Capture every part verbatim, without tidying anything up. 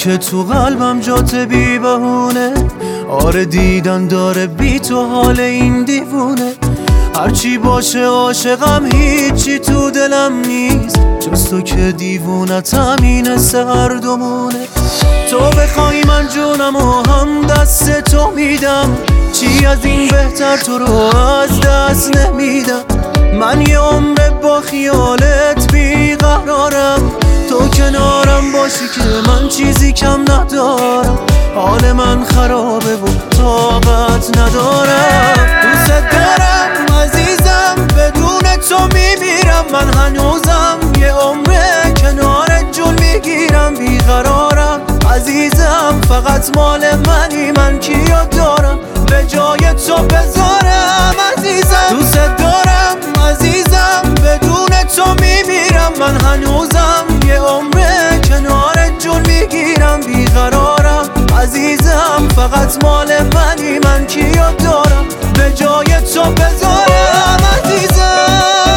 که تو قلبم جات بی بهونه. آره دیدن داره بی تو حال این دیوونه. هرچی باشه عاشقم هیچی تو دلم نیست جز تو که دیوونت همینه سهر دومونه. تو بخوای من جونم و هم دست تو میدم، چی از این بهتر تو رو از دست نمیدم. من یه عمر با خیالت بیقرارم، تو کنارم باشی که من چیزی کم ندارم. حال من خرابه و طاقت ندارم. دوست دارم عزیزم، بدون تو میمیرم. من هنوزم یه عمر کنارت جون میگیرم. بیقرارم عزیزم، فقط مال منی، من کیو دارم به جای تو بذارم. عزیزم دوست دارم عزیزم، بدون تو میمیرم. من هنوزم یه عمر کنارت جون میگیرم. بیقرارم عزیزم، فقط مال منی، من کیو دارم به جای تو بذارم. عزیزم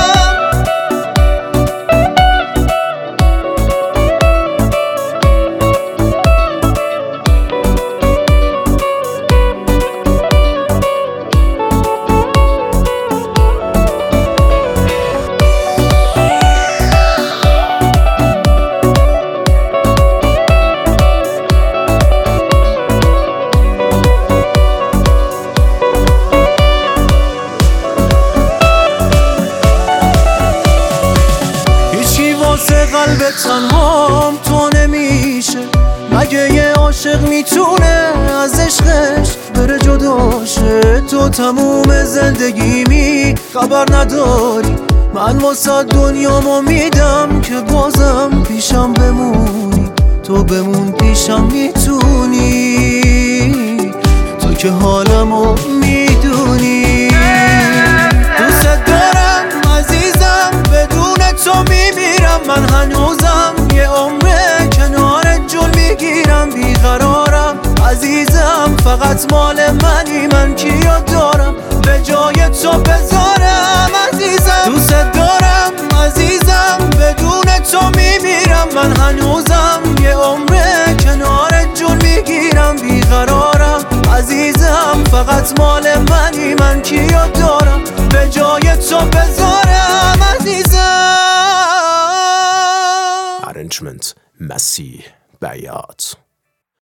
قلب تنهام تو نمیشه، مگه یه عاشق میتونه از عشقش بره جداشه؟ تو تموم زندگیمی خبر نداری، من واسه دنیامو میدم که بازم پیشم بمونی. تو بمون پیشم میتونی، تو که حالمو میدونی. دوست دارم عزیزم، بدون تو میمیرم. من هنوزم یه عمر کنارت جون میگیرم. بیقرارم عزیزم، فقط مال منی، من کیو دارم به جای تو بذارم. عزیزم دوست دارم عزیزم، بدون تو میمیرم. من هنوزم یه عمر کنارت جون میگیرم. بیقرارم عزیزم، فقط مال منی، من کیو دارم به جای تو بذارم. عزیزم Arrangement مسیح بیات.